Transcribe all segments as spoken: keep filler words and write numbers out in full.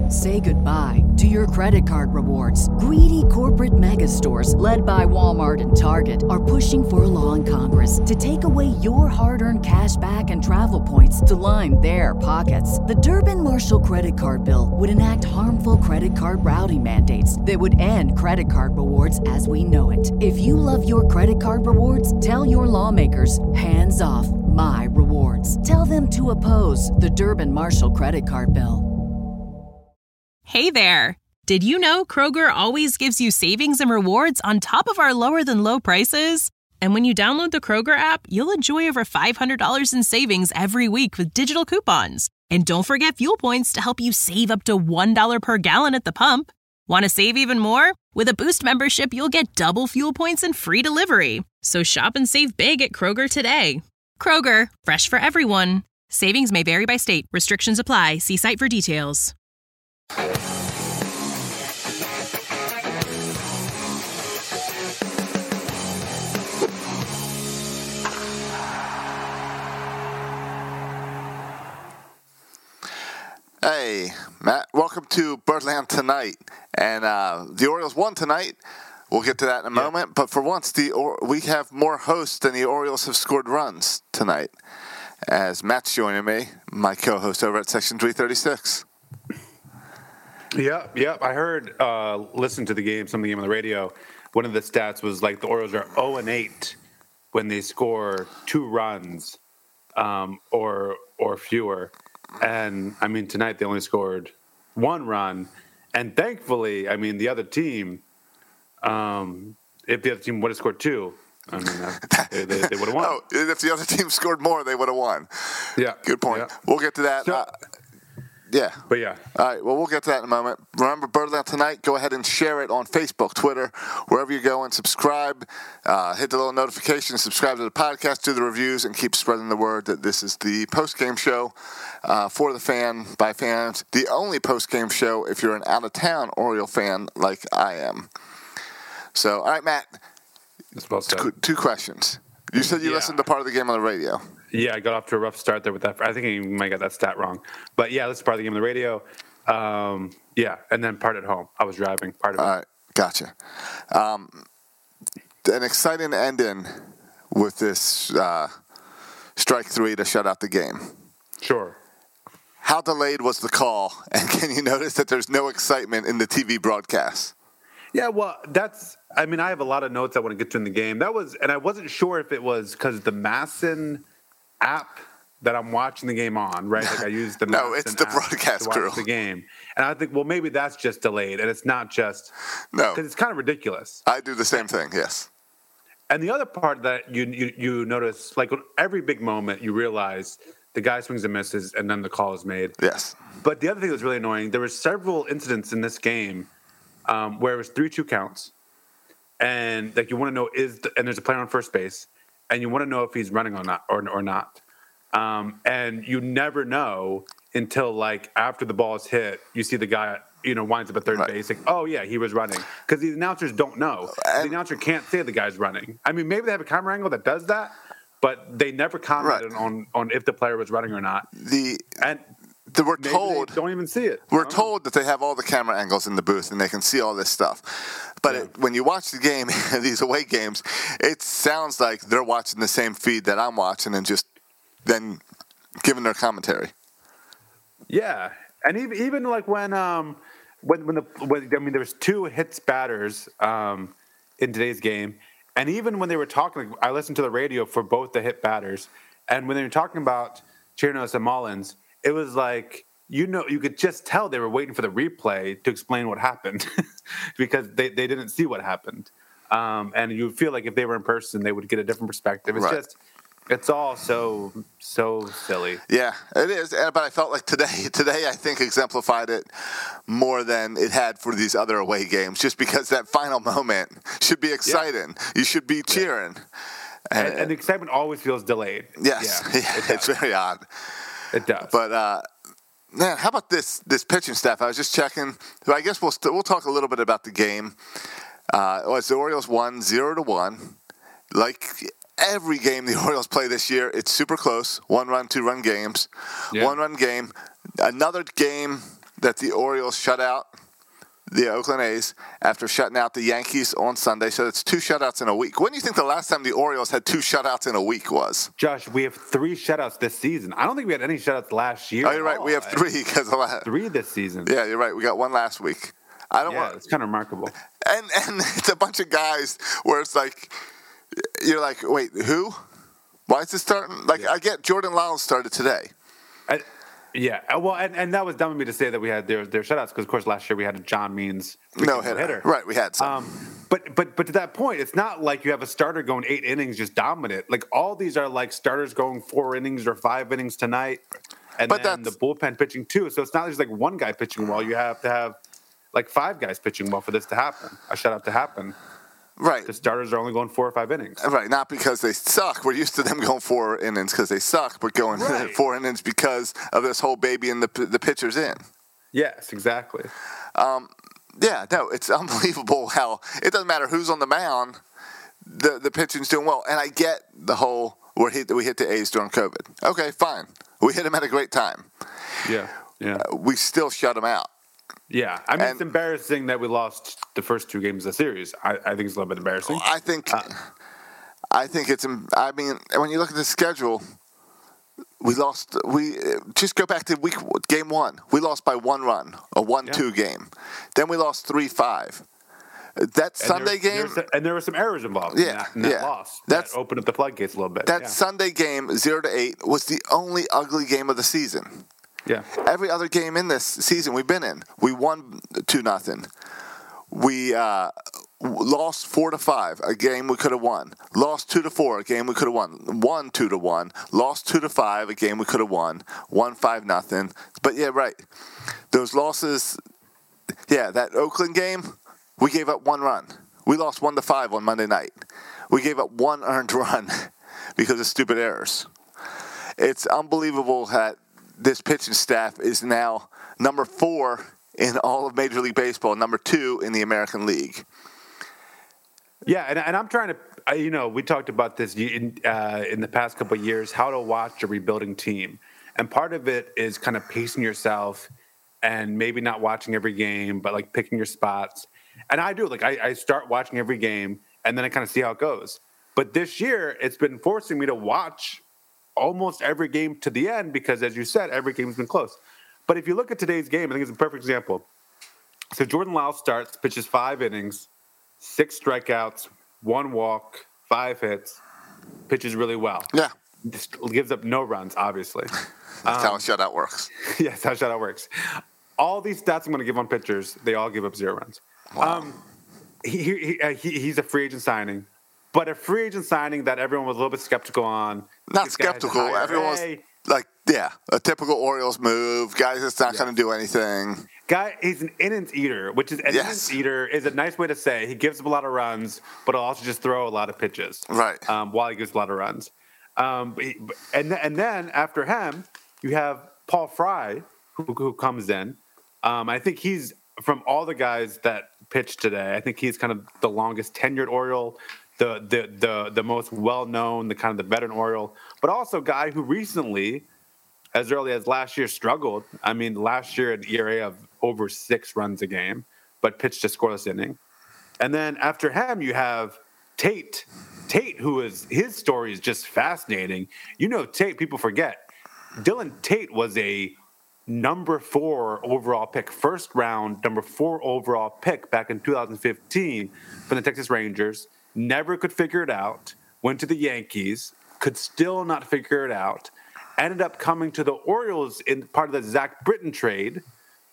Say goodbye to your credit card rewards. Greedy corporate mega stores, led by Walmart and Target, are pushing for a law in Congress to take away your hard-earned cash back and travel points to line their pockets. The Durbin-Marshall credit card bill would enact harmful credit card routing mandates that would end credit card rewards as we know it. If you love your credit card rewards, tell your lawmakers, hands off my rewards. Tell them to oppose the Durbin-Marshall credit card bill. Hey there! Did you know Kroger always gives you savings and rewards on top of our lower-than-low prices? And when you download the Kroger app, you'll enjoy over five hundred dollars in savings every week with digital coupons. And don't forget fuel points to help you save up to one dollar per gallon at the pump. Want to save even more? With a Boost membership, you'll get double fuel points and free delivery. So shop and save big at Kroger today. Kroger, fresh for everyone. Savings may vary by state. Restrictions apply. See site for details. Hey, Matt, welcome to Birdland Tonight. And uh, the Orioles won tonight. We'll get to that in a yeah. moment. But for once, the or- we have more hosts than the Orioles have scored runs tonight. As Matt's joining me, my co-host over at Section three thirty-six. Yeah, yeah. I heard, uh, listen to the game, some of the game on the radio. One of the stats was like the Orioles are oh and eight when they score two runs um, or or fewer. And, I mean, tonight they only scored one run. And thankfully, I mean, the other team, um, if the other team would have scored two, I mean, uh, they, they, they would have won. Oh, if the other team scored more, they would have won. Yeah. Good point. Yeah. We'll get to that. So, uh, yeah. But, yeah. All right, well, we'll get to that in a moment. Remember, Birdland Tonight, go ahead and share it on Facebook, Twitter, wherever you go, and subscribe. Uh, hit the little notification, subscribe to the podcast, do the reviews, and keep spreading the word that this is the post-game show uh, for the fan, by fans. The only post-game show if you're an out-of-town Oriole fan like I am. So, all right, Matt, well two, two questions. You said you yeah. listened to part of the game on the radio. Yeah, I got off to a rough start there with that. I think I might get that stat wrong. But, yeah, that's part of the game on the radio. Um, yeah, and then part at home. I was driving part of it. All right, gotcha. Um, an exciting ending with this uh, strike three to shut out the game. Sure. How delayed was the call? And can you notice that there's no excitement in the T V broadcast? Yeah, well, that's – I mean, I have a lot of notes I want to get to in the game. That was – and I wasn't sure if it was because the Masson app that I'm watching the game on, right? Like I used the no, Masson it's the app broadcast to watch crew. the game. And I think, well, maybe that's just delayed, and it's not just – no. Because it's kind of ridiculous. I do the same thing, yes. And the other part that you, you, you notice, like every big moment, you realize the guy swings and misses, and then the call is made. Yes. But the other thing that was really annoying, there were several incidents in this game um, where it was three two counts. And like you want to know is the, and there's a player on first base, and you want to know if he's running or not or, or not. Um, and you never know until like after the ball is hit, you see the guy, you know, winds up at third right. base. Like, oh yeah, he was running, because the announcers don't know. And the announcer can't say the guy's running. I mean, maybe they have a camera angle that does that, but they never commented right. on on if the player was running or not. The and. They we're Maybe told they don't even see it. We're told that they have all the camera angles in the booth and they can see all this stuff. But yeah. it, when you watch the game, these away games, it sounds like they're watching the same feed that I'm watching and just then giving their commentary. Yeah, and even even like when um when when the when, I mean there was two hits batters um in today's game, and even when they were talking, I listened to the radio for both the hit batters, and when they were talking about Chirinos and Mullins, it was like, you know, you could just tell they were waiting for the replay to explain what happened because they, they didn't see what happened. Um, and you feel like if they were in person, they would get a different perspective. It's right. just, it's all so, so silly. Yeah, it is. But I felt like today, today I think exemplified it more than it had for these other away games, just because that final moment should be exciting. Yeah. You should be cheering. Yeah. And, and the excitement always feels delayed. Yes, yeah, yeah, it it's very odd. It does. But, uh, man, how about this this pitching staff? I was just checking. I guess we'll st- we'll talk a little bit about the game. Uh, well, the Orioles won zero to one. Like every game the Orioles play this year, it's super close. One run, two run games. Yeah. One run game. Another game that the Orioles shut out the Oakland A's after shutting out the Yankees on Sunday. So it's two shutouts in a week. When do you think the last time the Orioles had two shutouts in a week was? Josh, we have three shutouts this season. I don't think we had any shutouts last year. Oh, you're right. We have three because of last. Three this season. Yeah, you're right. We got one last week. I don't yeah, want. It's kind of remarkable. And and it's a bunch of guys where it's like, you're like, wait, who? Why is this starting? Like, yeah. I get Jordan Lyles started today. I, Yeah, well, and, and that was dumb of me to say that we had their their shutouts because, of course, last year we had a John Means no hitter. hitter. Right, we had some. Um, but but but to that point, it's not like you have a starter going eight innings just dominant. Like all these are like starters going four innings or five innings tonight, and but then the bullpen pitching too. So it's not just like one guy pitching well. You have to have like five guys pitching well for this to happen. A shutout to happen. Right. The starters are only going four or five innings. Right, not because they suck. We're used to them going four innings because they suck, but going right. four innings because of this whole baby and the the pitcher's in. Yes, exactly. Um, yeah, no, it's unbelievable how it doesn't matter who's on the mound, the the pitching's doing well. And I get the whole we hit we hit the A's during COVID. Okay, fine. We hit them at a great time. Yeah, yeah. Uh, we still shut them out. Yeah, I mean, and, it's embarrassing that we lost the first two games of the series. I, I think it's a little bit embarrassing. I think, uh, I think it's. I mean, when you look at the schedule, we lost. We just go back to week game one. We lost by one run, a one-two yeah. game. Then we lost three five. That and Sunday there, game, there and there were some errors involved. Yeah, in that, in that yeah. loss. That's that opened up the floodgates a little bit. That yeah. Sunday game, zero to eight, was the only ugly game of the season. Yeah. Every other game in this season we've been in, we won two nothing. We uh, lost four to five, a game we could have won. Lost two to four, a game we could have won. Won two to one. Lost two to five, a game we could have won. Won five nothing. But yeah, right. Those losses. Yeah, that Oakland game, we gave up one run. We lost one to five on Monday night. We gave up one earned run because of stupid errors. It's unbelievable that this pitching staff is now number four in all of Major League Baseball, number two in the American League. Yeah, and, and I'm trying to, you know, we talked about this in, uh, in the past couple of years, how to watch a rebuilding team. And part of it is kind of pacing yourself and maybe not watching every game, but like picking your spots. And I do, like I, I start watching every game and then I kind of see how it goes. But this year, it's been forcing me to watch almost every game to the end because, as you said, every game's been close. But if you look at today's game, I think it's a perfect example. So Jordan Lyles starts, pitches five innings, six strikeouts, one walk, five hits, pitches really well. Yeah. Just gives up no runs, obviously. That's um, how a shutout works. Yes, how a shutout works. All these stats I'm going to give on pitchers, they all give up zero runs. Wow. Um, he, he, uh, he He's a free agent signing. But a free agent signing that everyone was a little bit skeptical on. Not skeptical. Everyone was like, yeah, a typical Orioles move. Guys that's not yeah. going to do anything. Guy, he's an innings eater, which is an yes. innings eater is a nice way to say. He gives up a lot of runs, but he'll also just throw a lot of pitches. Right. Um, while he gives a lot of runs. Um, and, and then after him, you have Paul Fry, who, who comes in. Um, I think he's, from all the guys that pitched today, I think he's kind of the longest tenured Oriole. The, the the the most well-known, the kind of the veteran Oriole, but also a guy who recently, as early as last year, struggled. I mean, last year an E R A of over six runs a game, but pitched a scoreless inning. And then after him, you have Tate. Tate, who is, his story is just fascinating. You know, Tate, people forget. Dylan Tate was a number four overall pick, first round, number four overall pick back in two thousand fifteen from the Texas Rangers. Never could figure it out, went to the Yankees, could still not figure it out, ended up coming to the Orioles in part of the Zach Britton trade,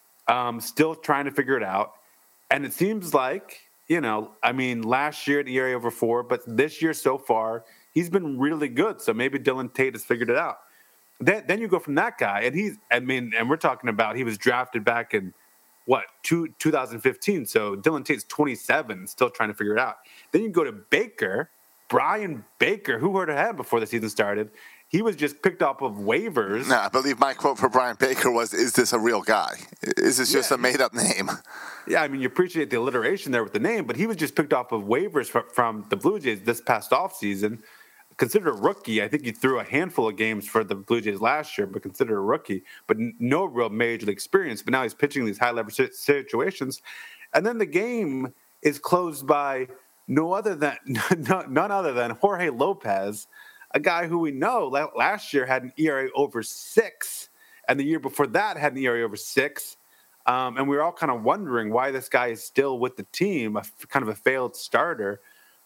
um, still trying to figure it out. And it seems like, you know, I mean, last year at E R A over four, but this year so far, he's been really good. So maybe Dylan Tate has figured it out. Then, then you go from that guy, and he's, I mean, and we're talking about he was drafted back in, what, two, two thousand fifteen. So Dylan Tate's twenty-seven, still trying to figure it out. Then you go to Baker, Brian Baker. Who heard of him before the season started? He was just picked up of waivers. No, I believe my quote for Brian Baker was, is this a real guy? Is this just yeah. a made-up name? Yeah, I mean, you appreciate the alliteration there with the name, but he was just picked off of waivers from, from the Blue Jays this past offseason considered a rookie. I think he threw a handful of games for the Blue Jays last year, but considered a rookie, but n- no real major league experience. But now he's pitching these high leverage situations, and then the game is closed by no other than none other than Jorge Lopez, a guy who we know last year had an E R A over six, and the year before that had an E R A over six. Um, and we were all kind of wondering why this guy is still with the team, a, kind of a failed starter.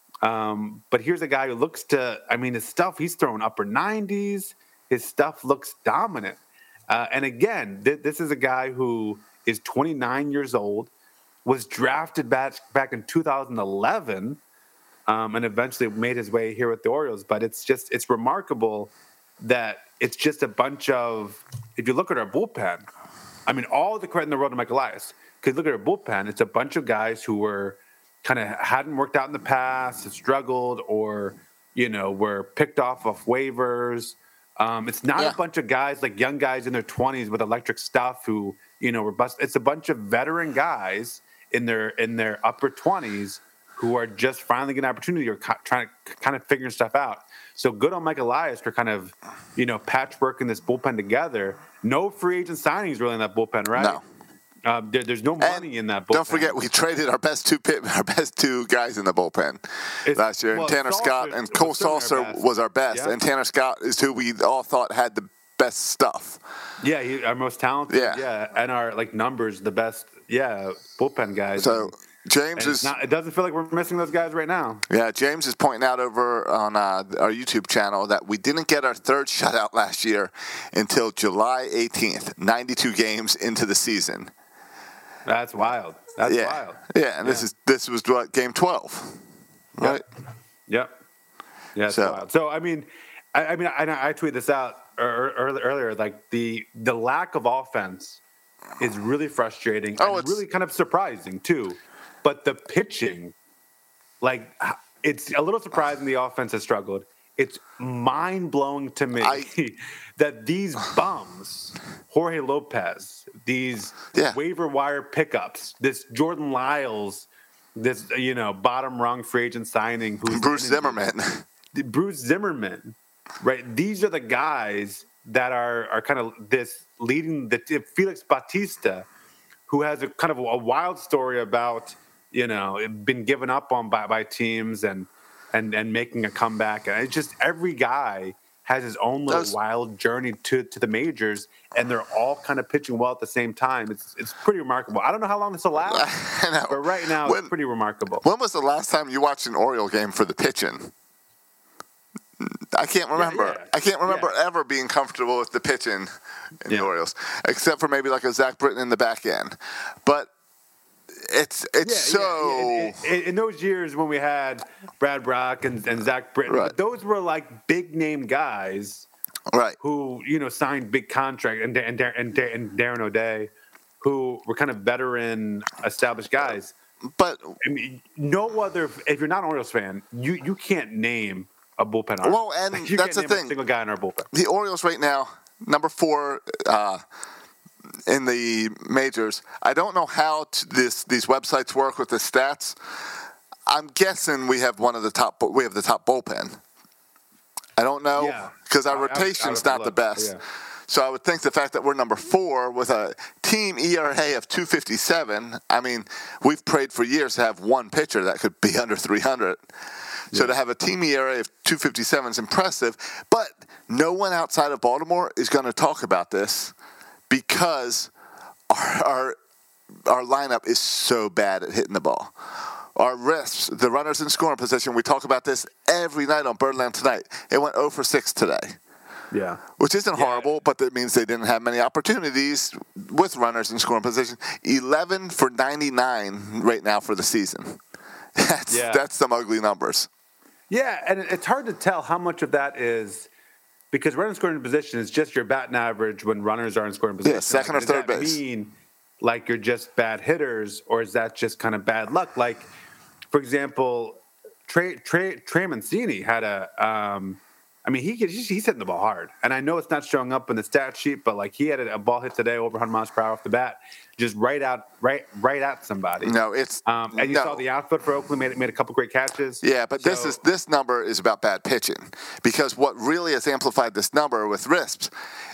Um, but here's a guy who looks to, I mean, his stuff, he's throwing upper nineties. His stuff looks dominant. Uh, and again, th- this is a guy who is twenty-nine years old, was drafted back, back in two thousand eleven, um, and eventually made his way here with the Orioles. But it's just, it's remarkable that it's just a bunch of, if you look at our bullpen, I mean, all the credit in the world to Mike Elias. Because look at our bullpen, it's a bunch of guys who were kind of hadn't worked out in the past, had struggled, or, you know, were picked off of waivers. Um, it's not yeah. a bunch of guys, like young guys in their twenties with electric stuff who, you know, were bust. It's a bunch of veteran guys in their in their upper twenties who are just finally getting an opportunity or co- trying to kind of figuring stuff out. So good on Mike Elias for kind of, you know, patchworking this bullpen together. No free agent signings really in that bullpen, right? No. Uh, there, there's no money and in that bullpen. Don't forget, we traded our best two pit, our best two guys in the bullpen it's, last year. Well, and Tanner Salter, Scott and Cole Salter was our best. Yeah. And Tanner Scott is who we all thought had the best stuff. Yeah, he, our most talented. Yeah. yeah, and our like numbers, the best. Yeah, bullpen guys. So. James is. Not, it doesn't feel like we're missing those guys right now. Yeah, James is pointing out over on uh, our YouTube channel that we didn't get our third shutout last year until July eighteenth, ninety-two games into the season. That's wild. That's yeah. wild. Yeah, and yeah. this is this was what, game twelve, right? Yep. yep. Yeah, that's so, wild. So I mean, I, I mean, I, I tweeted this out earlier. Like the the lack of offense is really frustrating oh, and it's, really kind of surprising too. But the pitching, like, it's a little surprising the offense has struggled. It's mind-blowing to me I, that these bums, Jorge Lopez, these yeah. waiver wire pickups, this Jordan Lyles, this, you know, bottom-rung free agent signing. Who's Bruce Zimmerman. Bruce Zimmerman, right? These are the guys that are, are kind of this leading the Felix Bautista, who has a kind of a wild story about, you know, been given up on by, by teams and, and and making a comeback. And it's just every guy has his own little Those, wild journey to, to the majors, and they're all kind of pitching well at the same time. It's it's pretty remarkable. I don't know how long this will last, but right now when, it's pretty remarkable. When was the last time you watched an Oriole game for the pitching? I can't remember. Yeah, yeah. I can't remember yeah. ever being comfortable with the pitching in yeah. the Orioles, except for maybe like a Zach Britton in the back end. But it's it's yeah, so yeah, yeah. In, in those years when we had Brad Brock and, and Zach Britton, right. those were like big name guys, right? Who, you know, signed big contract and and and, and Darren O'Day, who were kind of veteran, established guys. But I mean, no other. If you're not an Orioles fan, you you can't name a bullpen arm. Well, and like, you that's can't the name thing. A single guy in our bullpen. The Orioles right now, number four uh, in the majors. I don't know how t- this these websites work with the stats. I'm guessing we have one of the top. We have the top bullpen. I don't know because yeah. our rotation's not the best. Yeah. So I would think the fact that we're number four with a team E R A of two fifty-seven. I mean, we've prayed for years to have one pitcher that could be under three hundred. So yeah. to have a team E R A of two fifty-seven is impressive, but no one outside of Baltimore is going to talk about this because our, our our lineup is so bad at hitting the ball. Our risks, the runners in scoring position, we talk about this every night on Birdland Tonight. It went zero for six today. Yeah. Which isn't yeah. horrible, but that means they didn't have many opportunities with runners in scoring position. eleven for ninety-nine right now for the season. That's yeah. that's some ugly numbers. Yeah, and it's hard to tell how much of that is because running scoring position is just your batting average when runners are in scoring position. Yeah, second like, or third does that base. Mean like you're just bad hitters, or is that just kind of bad luck? Like, for example, Trey Trey Trey Mancini had a um, I mean, he he's, he's hitting the ball hard, and I know it's not showing up in the stat sheet, but like he had a, a ball hit today over one hundred miles per hour off the bat, just right out, right, right at somebody. No, it's um, and you no. saw the output for Oakland made made a couple great catches. Yeah, but so, this is this number is about bad pitching, because what really has amplified this number with R I S Ps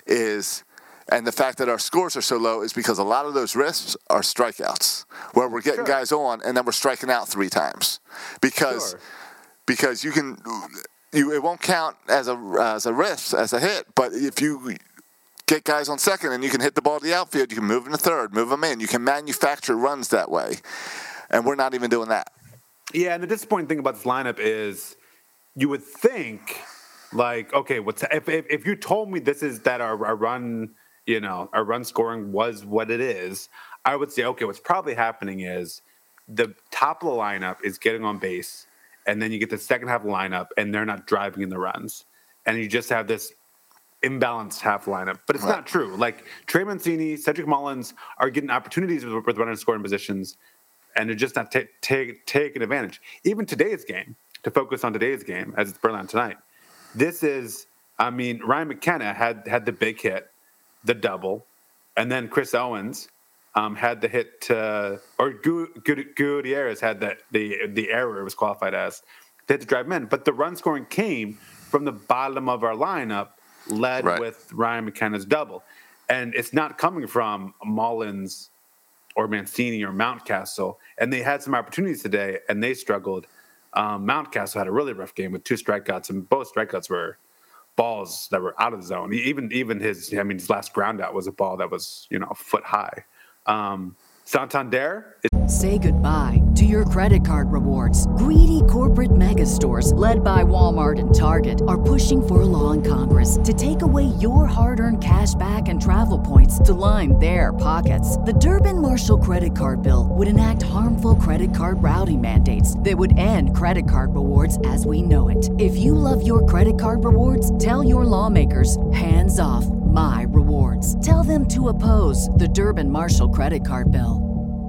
is, and the fact that our scores are so low is because a lot of those R I S Ps are strikeouts, where we're getting Sure. guys on and then we're striking out three times, because Sure. because you can. You, it won't count as a as a R I S P, as a hit, but if you get guys on second and you can hit the ball to the outfield, you can move into third, move them in. You can manufacture runs that way, and we're not even doing that. Yeah, and the disappointing thing about this lineup is you would think, like, okay, what's if if, if you told me this is that our, our run, you know, our run scoring was what it is, I would say, okay, what's probably happening is the top of the lineup is getting on base. And then you get the second half lineup, and they're not driving in the runs. And you just have this imbalanced half lineup. But it's right. not true. Like, Trey Mancini, Cedric Mullins are getting opportunities with, with running and scoring positions, and they're just not t- t- taking advantage. Even today's game, to focus on today's game, as it's Berlin tonight, this is, I mean, Ryan McKenna had, had the big hit, the double, and then Chris Owens Um, had the hit to, or Gu- Gu- Gutierrez had the, the the error it was qualified as, to hit the drive in. But the run scoring came from the bottom of our lineup, led right. with Ryan McKenna's double. And it's not coming from Mullins or Mancini or Mountcastle. And they had some opportunities today, and they struggled. Um, Mountcastle had a really rough game with two strikeouts, and both strikeouts were balls that were out of the zone. Even even his, I mean, his last ground out was a ball that was, you know, a foot high. Um, Santander. Say goodbye to your credit card rewards. Greedy corporate mega stores, led by Walmart and Target, are pushing for a law in Congress to take away your hard-earned cash back and travel points to line their pockets. The Durbin-Marshall credit card bill would enact harmful credit card routing mandates that would end credit card rewards as we know it. If you love your credit card rewards, tell your lawmakers, hands off my rewards. Tell them to oppose the Durbin-Marshall credit card bill.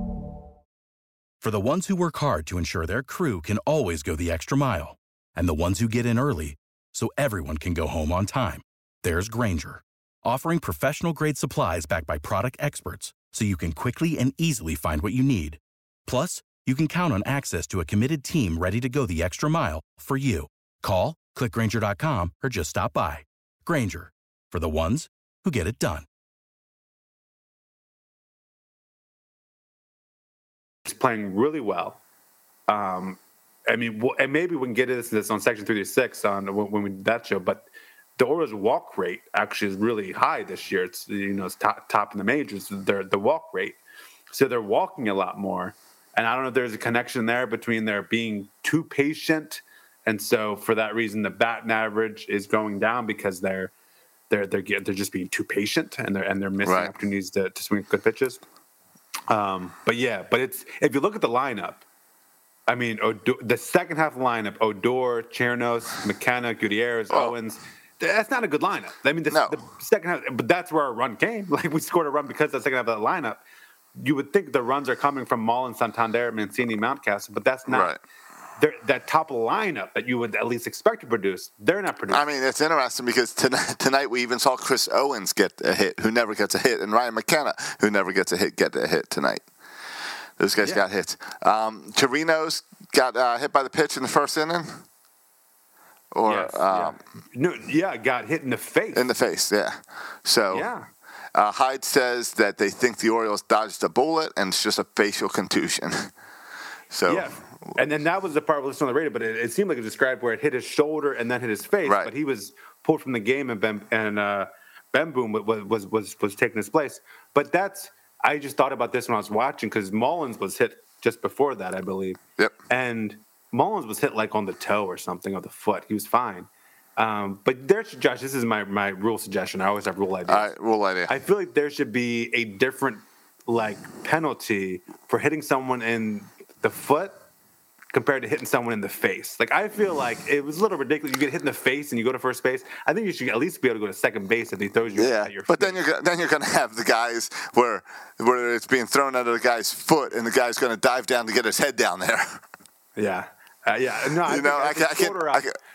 For the ones who work hard to ensure their crew can always go the extra mile, and the ones who get in early so everyone can go home on time, there's Grainger, offering professional-grade supplies backed by product experts so you can quickly and easily find what you need. Plus, you can count on access to a committed team ready to go the extra mile for you. Call, click Grainger dot com, or just stop by. Grainger, for the ones who get it done. He's playing really well. Um, I mean, w- and maybe we can get into this, this on Section three thirty-six on when, when we did that show, but the Orioles' walk rate actually is really high this year. It's, you know, it's top, top in the majors, their, the walk rate. So they're walking a lot more. And I don't know if there's a connection there between their being too patient. And so for that reason, the batting average is going down because they're they're they're they're just being too patient and they're and they're missing right. opportunities to, to swing good pitches. Um, but yeah, but it's if you look at the lineup, I mean, Odor, the second half lineup: Odor, Chernos, McKenna, Gutierrez, oh. Owens. That's not a good lineup. I mean, the, no. the second half, but that's where our run came. Like we scored a run because of the second half of the lineup. You would think the runs are coming from Mullins, Santander, Mancini, Mountcastle, but that's not. Right. That top lineup that you would at least expect to produce, they're not producing. I mean, it's interesting because tonight, tonight we even saw Chris Owens get a hit, who never gets a hit, and Ryan McKenna, who never gets a hit, get a hit tonight. Those guys yeah. got hits. Um, Torino's got uh, hit by the pitch in the first inning? Or yes, um, yeah. No, yeah, got hit in the face. In the face, yeah. So yeah. uh, Hyde says that they think the Orioles dodged a bullet and it's just a facial contusion. So yeah. And then that was the part we listened on the radio, but it, it seemed like it was described where it hit his shoulder and then hit his face. Right. But he was pulled from the game, and Ben and uh, Ben Boom was, was was was taking his place. But that's I just thought about this when I was watching because Mullins was hit just before that, I believe. Yep. And Mullins was hit like on the toe or something of the foot. He was fine. Um, but there's Josh. This is my my rule suggestion. I always have rule ideas. All right, rule idea. I feel like there should be a different like penalty for hitting someone in the foot compared to hitting someone in the face. Like, I feel like it was a little ridiculous. You get hit in the face and you go to first base. I think you should at least be able to go to second base if he throws you yeah, at your but feet. then you're then you're going to have the guys where where it's being thrown at the guy's foot and the guy's going to dive down to get his head down there. Yeah. Uh, yeah. No, I you know, I, think I, can, I, can,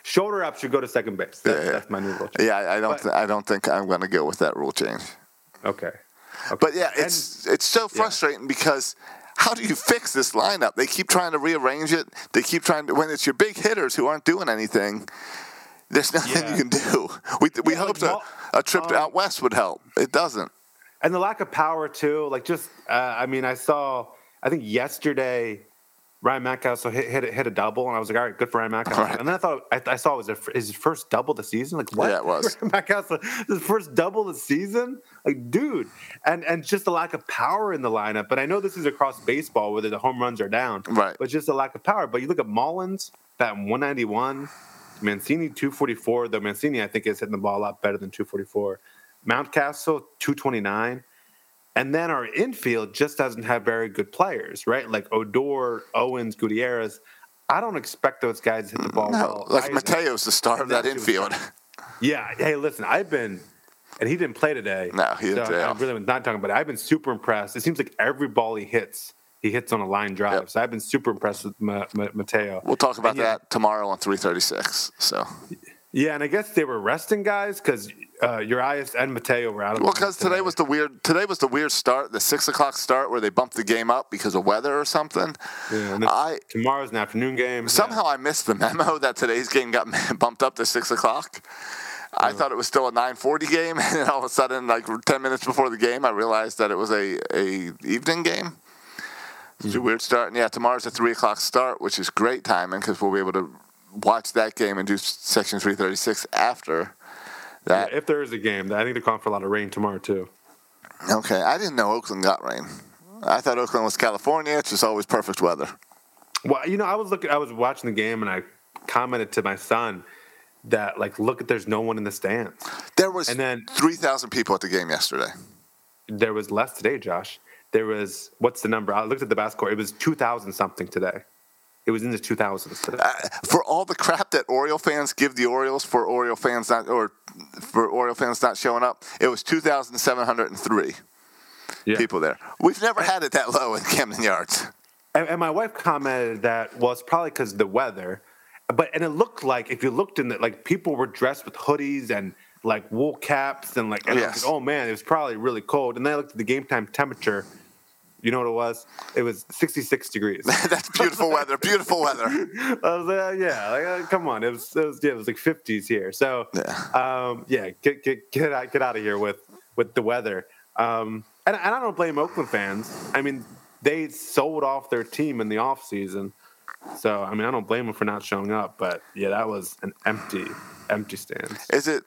Shoulder up should go to second base. That's, yeah, yeah. that's my new rule. Yeah, I, I don't. But, Th- I don't think I'm going to go with that rule change. Okay. okay. But yeah, it's and, it's so frustrating yeah. because how do you fix this lineup? They keep trying to rearrange it. They keep trying to when it's your big hitters who aren't doing anything. There's nothing yeah. you can do. We we yeah, hoped like, a, a trip um, out west would help. It doesn't. And the lack of power too. Like just, uh, I mean, I saw. I think yesterday. Ryan Mountcastle hit, hit hit a double, and I was like, all right, good for Ryan Mountcastle. Right. And then I thought I, I saw it was a, his first double of the season. Like what? Yeah, it was. Ryan Mountcastle, his first double of the season. Like, dude, and and just the lack of power in the lineup. But I know this is across baseball, whether the home runs are down, right? But just a lack of power. But you look at Mullins, that one ninety-one, Mancini two forty-four. Though Mancini, I think, is hitting the ball a lot better than two forty-four. Mountcastle two twenty-nine. And then our infield just doesn't have very good players, right? Like Odor, Owens, Gutierrez. I don't expect those guys to hit the ball no, well. Like either. Mateo's the star of that infield. Yeah. Hey, listen, I've been, and he didn't play today. No, he didn't. So I'm really not talking about it. I've been super impressed. It seems like every ball he hits, he hits on a line drive. Yep. So I've been super impressed with Ma- Ma- Mateo. We'll talk about and, yeah, that tomorrow on three thirty-six. So. Yeah, and I guess they were resting guys because uh, Urias and Mateo were out of. Well, because today was the weird. Today was the weird start, the six o'clock start where they bumped the game up because of weather or something. Yeah, and I tomorrow's an afternoon game. Somehow yeah. I missed the memo that today's game got bumped up to six o'clock. I yeah. thought it was still a nine forty game, and then all of a sudden, like ten minutes before the game, I realized that it was a a evening game. It's mm-hmm. a weird start, and yeah, tomorrow's a three o'clock start, which is great timing because we'll be able to watch that game and do Section three thirty-six after that. Yeah, if there is a game, I think they're calling for a lot of rain tomorrow too. Okay, I didn't know Oakland got rain. I thought Oakland was California. It's just always perfect weather. Well, you know, I was looking, I was watching the game, and I commented to my son that, like, look at there's no one in the stands. There was and then three thousand people at the game yesterday. There was less today, Josh. There was what's the number? I looked at the basketball. It was two thousand something today. It was in the two thousands today. Uh, for all the crap that Oriole fans give the Orioles for Oriole fans not or for Oriole fans not showing up, it was two thousand seven hundred three yeah. people there. We've never had it that low in Camden Yards. And, and my wife commented that, well, it's probably because of the weather. But and it looked like if you looked in it, like people were dressed with hoodies and like wool caps and like, and yes. like, oh man, it was probably really cold. And then I looked at the game time temperature. You know what it was? It was sixty-six degrees. That's beautiful weather. Beautiful weather. I was like, uh, yeah, like, uh, come on. It was, it was, yeah, it was like fifties here. So, yeah, um, yeah get get get out, get out of here with, with the weather. Um, and, and I don't blame Oakland fans. I mean, they sold off their team in the off season. So, I mean, I don't blame them for not showing up. But yeah, that was an empty, empty stand. Is it?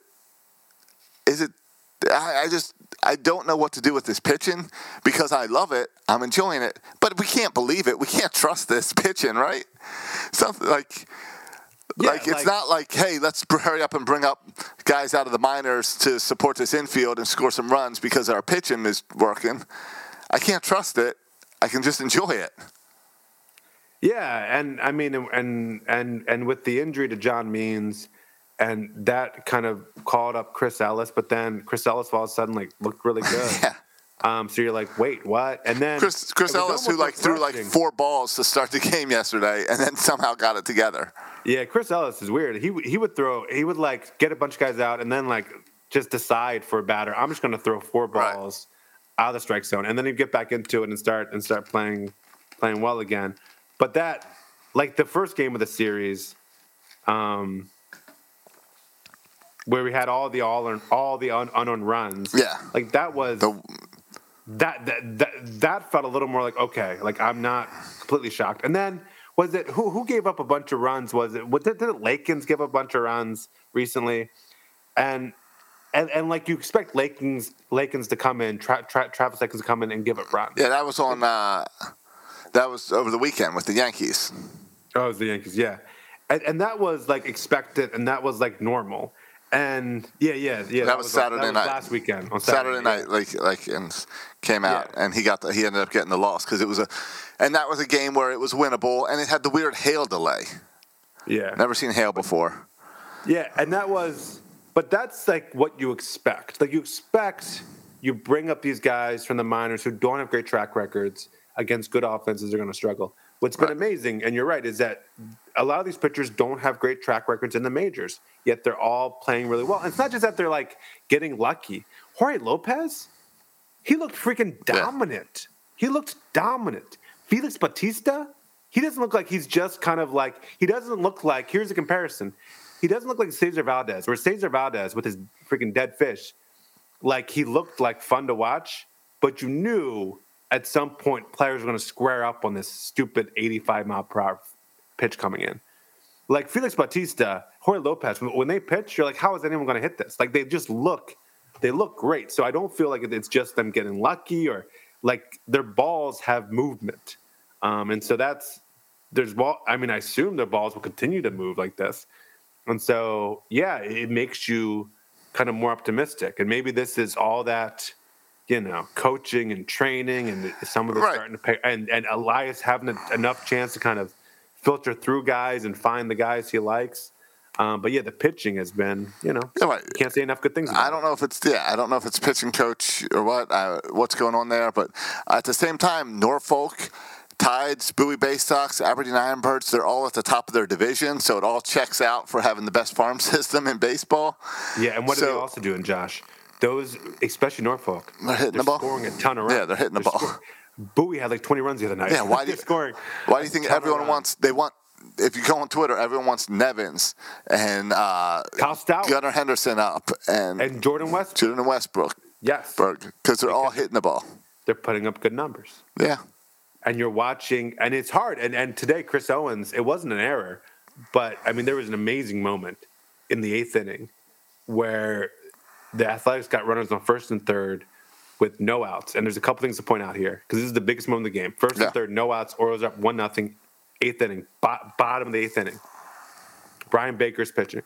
Is it? I, I just I don't know what to do with this pitching because I love it. I'm enjoying it, but we can't believe it. We can't trust this pitching, right? Something like, yeah, like it's like, not like, hey, let's hurry up and bring up guys out of the minors to support this infield and score some runs because our pitching is working. I can't trust it. I can just enjoy it. Yeah, and I mean, and and and with the injury to John Means. And that kind of called up Chris Ellis, but then Chris Ellis all of a sudden like looked really good. yeah. Um, so you're like, wait, what? And then Chris, Chris Ellis, who like threw like four balls to start the game yesterday, and then somehow got it together. Yeah, Chris Ellis is weird. He he would throw, he would like get a bunch of guys out, and then like just decide for a batter, I'm just going to throw four balls right. out of the strike zone, and then he'd get back into it and start and start playing playing well again. But that, like the first game of the series, um. where we had all the all all the un, unowned runs. Yeah, like that was the, that, that that that felt a little more like okay, like I'm not completely shocked. And then was it who who gave up a bunch of runs? Was it what did, did it Lakins give a bunch of runs recently? And and and like you expect Lakins Lakins to come in, tra, tra, Travis Lakins to come in and give up runs. Yeah, that was on uh, that was over the weekend with the Yankees. Oh, it was the Yankees, yeah, and and that was like expected, and that was like normal. And yeah, yeah, yeah. That, that was, was Saturday that was night. Last weekend on Saturday, Saturday night, yeah. like like and came out, yeah. and he got the, he ended up getting the loss because it was a, and that was a game where it was winnable, and it had the weird hail delay. Yeah, never seen hail before. Yeah, and that was, but that's like what you expect. Like you expect, you bring up these guys from the minors who don't have great track records against good offenses. They're going to struggle. What's been right. amazing, and you're right, is that a lot of these pitchers don't have great track records in the majors, yet they're all playing really well. And it's not just that they're like getting lucky. Jorge Lopez, he looked freaking dominant. Yeah. He looked dominant. Felix Bautista, he doesn't look like he's just kind of like, he doesn't look like, here's a comparison. He doesn't look like Cesar Valdez, where Cesar Valdez with his freaking dead fish, like he looked like fun to watch, but you knew at some point players were going to square up on this stupid eighty-five mile per hour pitch coming in. Like Felix Bautista, Jorge Lopez, when they pitch, you're like, how is anyone going to hit this? Like they just look, they look great. So I don't feel like it's just them getting lucky or like their balls have movement. Um, and so that's, there's ball, I mean, I assume their balls will continue to move like this. And so, yeah, it makes you kind of more optimistic. And maybe this is all that, you know, coaching and training and some of it's right. starting to pay. And, and Elias having a, enough chance to kind of filter through guys and find the guys he likes. Um, but, yeah, the pitching has been, you know, yeah, right. can't say enough good things about I don't know if it's, yeah, I don't know if it's pitching coach or what, uh, what's going on there. But at the same time, Norfolk, Tides, Bowie Bay Sox, Aberdeen Ironbirds, they're all at the top of their division, so it all checks out for having the best farm system in baseball. Yeah, and what so, are they also doing, Josh? Those, especially Norfolk, they're hitting they're the ball. scoring a ton of runs. Yeah, they're hitting the they're ball. Scoring. Bowie had like twenty runs the other night. Yeah, why do you, scoring why do you think everyone wants, they want, if you go on Twitter, everyone wants Nevins and uh, Kyle Stout, Gunnar Henderson up and, and Jordan Westbrook. Jordan Westbrook. Yes. Because they're because all hitting the ball. They're putting up good numbers. Yeah. And you're watching, and it's hard. And and today, Chris Owens, it wasn't an error, but, I mean, there was an amazing moment in the eighth inning where the Athletics got runners on first and third with no outs. And there's a couple things to point out here, because this is the biggest moment of the game. First yeah. and third, no outs. Orioles are up one nothing, eighth inning, bo- bottom of the eighth inning. Brian Baker's pitching.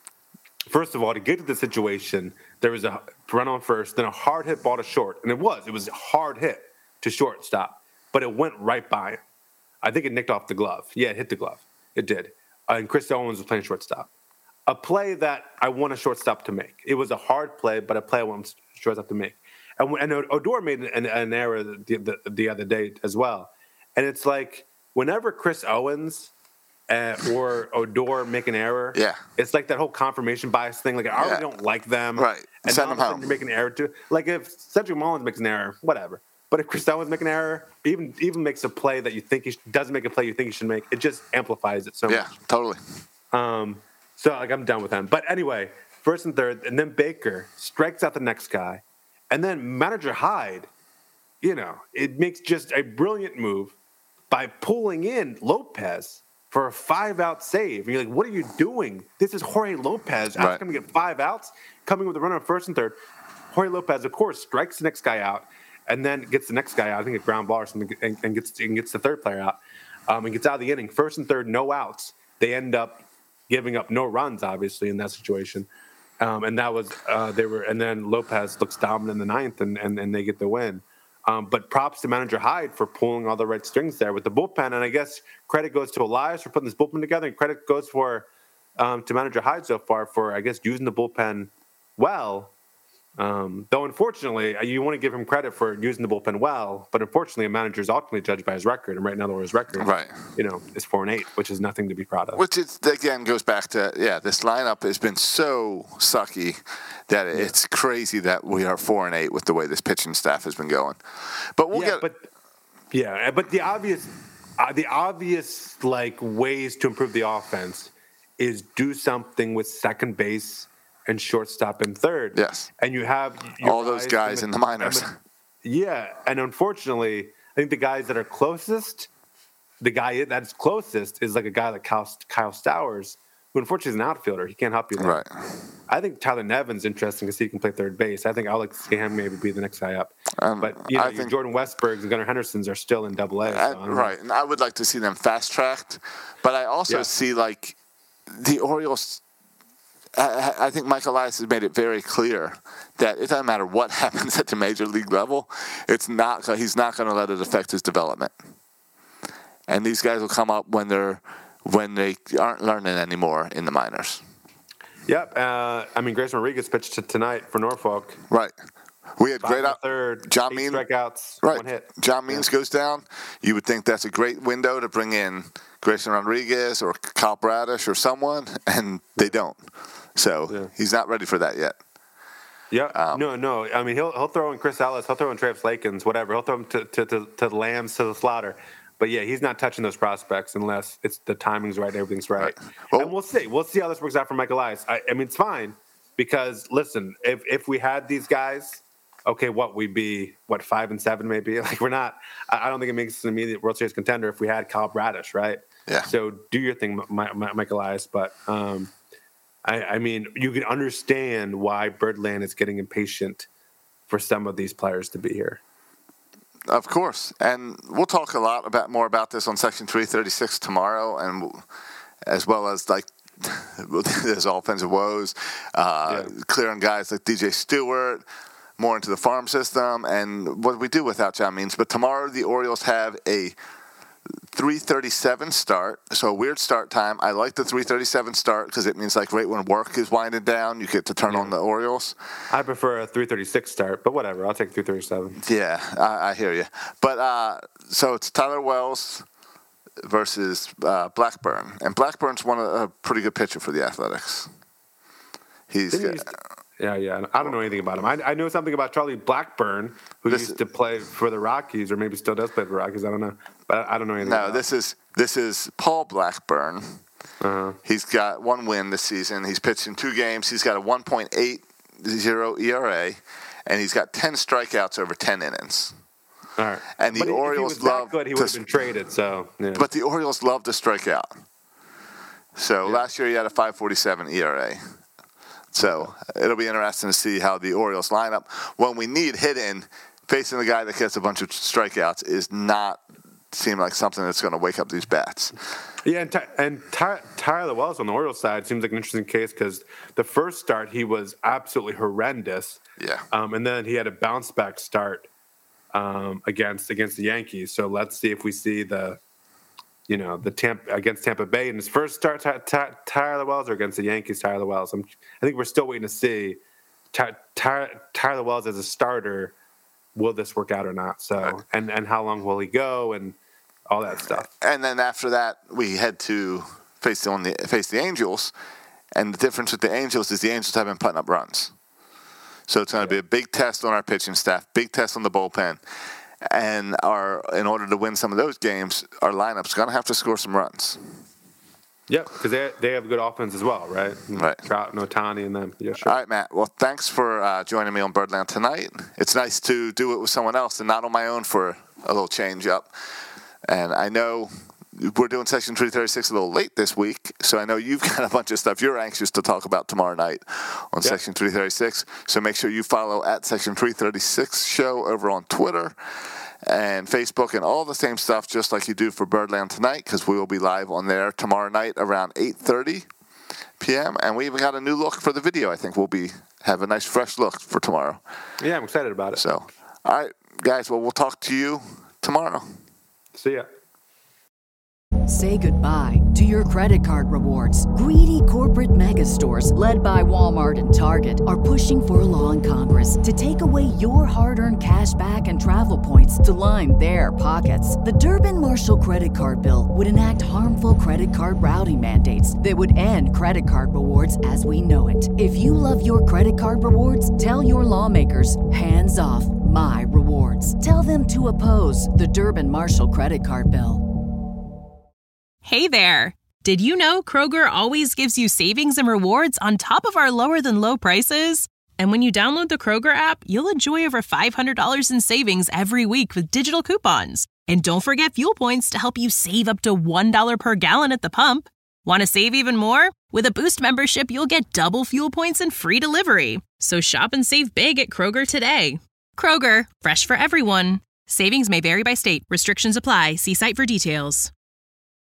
First of all, to get to the situation, there was a run on first, then a hard hit ball to short. And it was. It was a hard hit to shortstop. But it went right by him. I think it nicked off the glove. Yeah, it hit the glove. It did. Uh, and Chris Owens was playing shortstop. A play that I want a shortstop to make. It was a hard play, but a play I want a shortstop to make. And, and Odor made an, an error the, the, the other day as well. And it's like, whenever Chris Owens uh, or Odor make an error, yeah. it's like that whole confirmation bias thing. Like, I already yeah. don't like them. Right. And Send now them home. You're making an error too. Like, if Cedric Mullins makes an error, whatever. But if Chris Owens makes an error, even even makes a play that you think he sh- doesn't make a play you think he should make, it just amplifies it so yeah, much. Yeah, totally. Um, so like I'm done with him. But anyway, first and third, and then Baker strikes out the next guy, and then manager Hyde, you know, it makes just a brilliant move by pulling in Lopez for a five-out save. And you're like, what are you doing? This is Jorge Lopez. I was going to get five outs, coming with a runner on first and third. Jorge Lopez, of course, strikes the next guy out. And then gets the next guy out, I think a ground ball or something, and, and gets and gets the third player out, um, and gets out of the inning. First and third, no outs. They end up giving up no runs, obviously, in that situation. Um, and that was uh, they were. And then Lopez looks dominant in the ninth, and and, and they get the win. Um, but props to manager Hyde for pulling all the right strings there with the bullpen. And I guess credit goes to Elias for putting this bullpen together, and credit goes for um, to manager Hyde so far for I guess using the bullpen well. Um, though, unfortunately, you want to give him credit for using the bullpen well, but unfortunately, a manager is ultimately judged by his record, and right now, his record, right. you know, is four and eight, which is nothing to be proud of. Which is again goes back to yeah, this lineup has been so sucky that yeah. it's crazy that we are four and eight with the way this pitching staff has been going. But we'll yeah, get. But yeah, but the obvious, uh, the obvious like ways to improve the offense is do something with second base and shortstop and third. Yes. And you have all those guys in the minors. Yeah. And unfortunately, I think the guys that are closest, the guy that's closest is like a guy like Kyle, Kyle Stowers, who unfortunately is an outfielder. He can't help you there. Right. I think Tyler Nevin's interesting to see he can play third base. I think I'd like to see him maybe be the next guy up. Um, but, you know, your think, Jordan Westbergs and Gunnar Hendersons are still in double A. So right. And I would like to see them fast-tracked. But I also yeah. see, like, the Orioles – I, I think Mike Elias has made it very clear that it doesn't matter what happens at the major league level. It's not he's not going to let it affect his development. And these guys will come up when they're when they aren't learning anymore in the minors. Yep. Uh, I mean, Grayson Rodriguez pitched t- tonight for Norfolk. Right. We had Five great out third. John eight Means strikeouts. Right. One hit. John Means yeah. goes down. You would think that's a great window to bring in Grayson Rodriguez or Kyle Bradish or someone, and they don't. So yeah. he's not ready for that yet. Yeah, um, no, no. I mean, he'll he'll throw in Chris Ellis, he'll throw in Travis Lakins, whatever. He'll throw him to, to, to, to the Lambs, to the slaughter. But, yeah, he's not touching those prospects unless it's the timing's right, everything's right. right. Well, and we'll see. We'll see how this works out for Michael Elias. I, I mean, it's fine because, listen, if if we had these guys, okay, what, we'd be, what, five and seven maybe? Like, we're not – I don't think it makes us an immediate World Series contender if we had Kyle Bradish, right? Yeah. So do your thing, my, my, Michael Elias. But, um, I, I mean, you can understand why Birdland is getting impatient for some of these players to be here. Of course, and we'll talk a lot about more about this on Section three thirty-six tomorrow, and we'll, as well as like there's offensive woes, uh, yeah. clearing guys like D J Stewart, more into the farm system, and what we do without John Means. But tomorrow the Orioles have a three thirty-seven start, so a weird start time. I like the three thirty-seven start because it means like right when work is winding down, you get to turn yeah. on the Orioles. I prefer a three thirty-six start, but whatever. I'll take three thirty-seven. Yeah, I, I hear you. But uh, so it's Tyler Wells versus uh, Blackburn, and Blackburn's one a pretty good pitcher for the Athletics. He's good. Yeah, yeah. I don't know anything about him. I, I know something about Charlie Blackburn, who this, used to play for the Rockies, or maybe still does play for the Rockies. I don't know, but I don't know anything. No, about this him. is this is Paul Blackburn. Uh-huh. He's got one win this season. He's pitched in two games. He's got a one point eight oh E R A, and he's got ten strikeouts over ten innings. All right. And the but Orioles if he was love that good, he would have been traded. So, yeah. But the Orioles love to strike out. So yeah. last year he had a five forty-seven E R A. So it'll be interesting to see how the Orioles line up. When we need hitting, facing the guy that gets a bunch of strikeouts is not seem like something that's going to wake up these bats. Yeah, and, Ty- and Ty- Tyler Wells on the Orioles side seems like an interesting case because the first start he was absolutely horrendous. Yeah. Um, and then he had a bounce back start um, against against the Yankees. So let's see if we see the. You know, the Tampa against Tampa Bay in his first start, Ty, Ty, Tyler Wells, or against the Yankees, Tyler Wells. I'm, I think we're still waiting to see Ty, Ty, Tyler Wells as a starter. Will this work out or not? So, right. and and how long will he go, and all that stuff. And then after that, we head to face the, on the face the Angels, and the difference with the Angels is the Angels have been putting up runs. So it's going to yeah. be a big test on our pitching staff, big test on the bullpen. And our, in order to win some of those games, our lineup's going to have to score some runs. Yep, because they they have good offense as well, right? Right. Trout and Ohtani and them. Yeah, sure. All right, Matt. Well, thanks for uh, joining me on Birdland tonight. It's nice to do it with someone else and not on my own for a little change up. And I know we're doing Section three thirty-six a little late this week, so I know you've got a bunch of stuff you're anxious to talk about tomorrow night on yep. Section three thirty-six. So make sure you follow at Section three thirty-six Show over on Twitter and Facebook and all the same stuff, just like you do for Birdland tonight, because we will be live on there tomorrow night around eight thirty p.m. And we even got a new look for the video. I think we'll be have a nice fresh look for tomorrow. Yeah, I'm excited about it. So, all right, guys. Well, we'll talk to you tomorrow. See ya. Say goodbye to your credit card rewards. Greedy corporate mega stores, led by Walmart and Target, are pushing for a law in Congress to take away your hard-earned cash back and travel points to line their pockets. The Durbin-Marshall credit card bill would enact harmful credit card routing mandates that would end credit card rewards as we know it. If you love your credit card rewards, tell your lawmakers, hands off my rewards. Tell them to oppose the Durbin-Marshall credit card bill. Hey there! Did you know Kroger always gives you savings and rewards on top of our lower-than-low prices? And when you download the Kroger app, you'll enjoy over five hundred dollars in savings every week with digital coupons. And don't forget fuel points to help you save up to one dollar per gallon at the pump. Want to save even more? With a Boost membership, you'll get double fuel points and free delivery. So shop and save big at Kroger today. Kroger, fresh for everyone. Savings may vary by state. Restrictions apply. See site for details.